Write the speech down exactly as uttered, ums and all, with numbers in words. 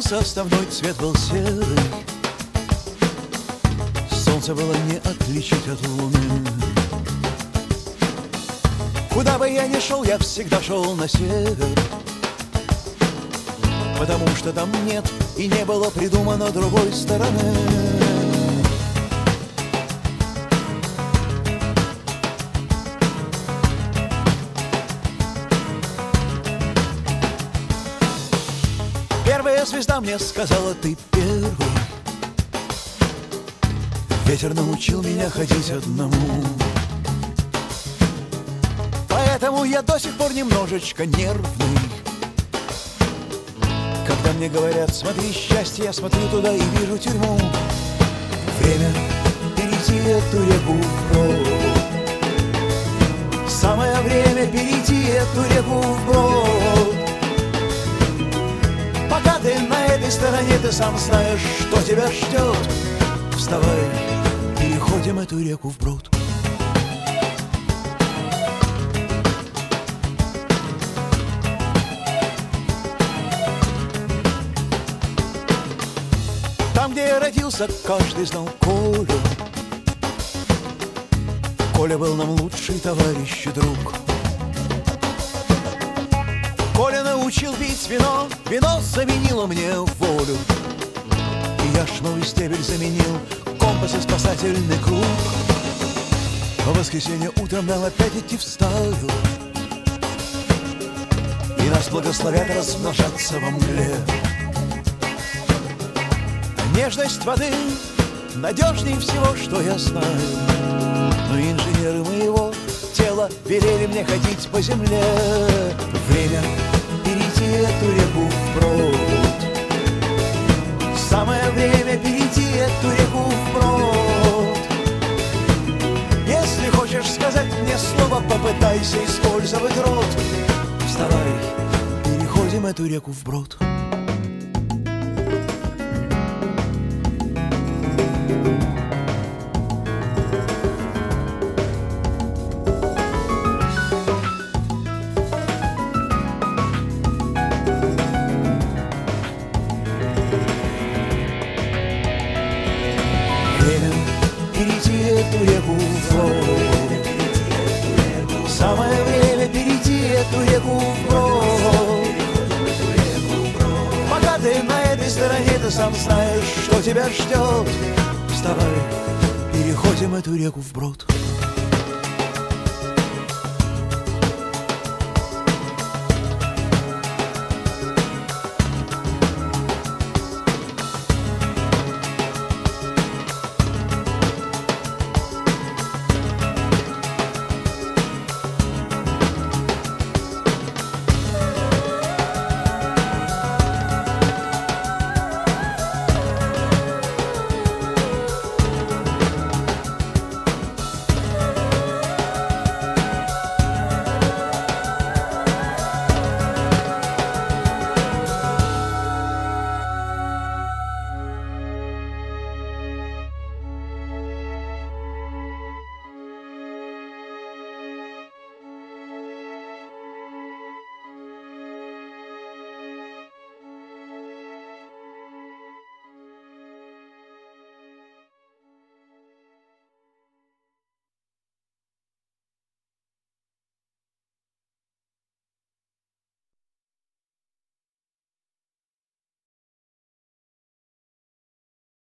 составной цвет был серый. Солнце было не отличить от луны. Куда бы я ни шел, я всегда шел на север, потому что там нет и не было придумано другой стороны. Первая звезда мне сказала: ты первый. Ветер научил меня ходить одному, поэтому я до сих пор немножечко нервный. Когда мне говорят: смотри, счастье, я смотрю туда и вижу тюрьму. Время перейти эту реку вброд. Самое время перейти эту реку вброд. Пока ты на этой стороне, ты сам знаешь, что тебя ждет. Вставай, переходим эту реку вброд. Там, где я родился, каждый знал Колю. Коля был нам лучший товарищ и друг. Коля научил пить вино, вино заменило мне волю. И яшновый стебель заменил компас и спасательный круг. В воскресенье утром нам опять идти в стаю, и нас благословят размножаться во мгле. Нежность воды надежнее всего, что я знаю, но инженеры моего тела велели мне ходить по земле. Время перейти эту реку вброд. Самое время перейти эту реку вброд. Если хочешь сказать мне слово, попытайся использовать рот. Вставай, переходим эту реку вброд. Перейти эту реку вброд. Самое время перейти эту реку вброд. Пока ты на этой стороне, ты сам знаешь, что тебя ждет. Вставай, переходим эту реку вброд.